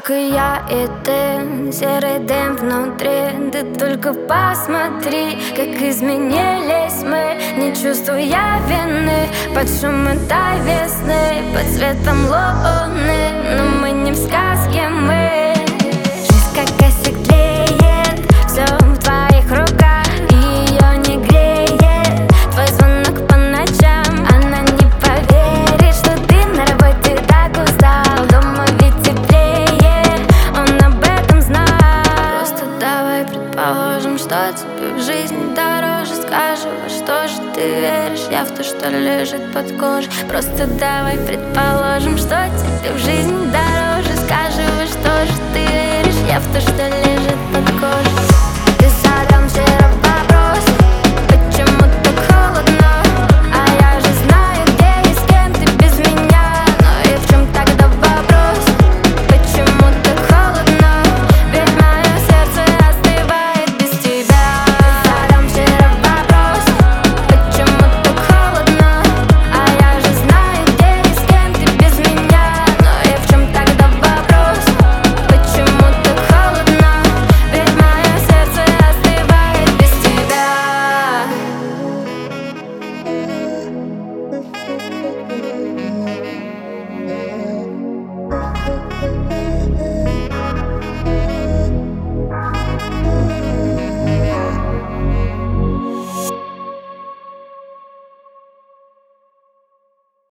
Только я и ты, серый дым внутри. Ты только посмотри, как изменились мы, не чувствуя вины. Под шум этой весны, под светом луны. Но мы не в сказке, мы. Жизнь как косяк тлеет, все в твоих руках, и ее не греет твой звонок по ночам. Она не поверит, что ты на работе так устал. Дома ведь теплее, он об этом знал. Просто давай предположим, что тебе в жизни дороже. Скажи, во что же ты веришь? Я в то, что лежит под кожей. Просто давай предположим, что тебе в жизни дороже. Скажи, во что же ты веришь? Я в то, что лежит под кожей.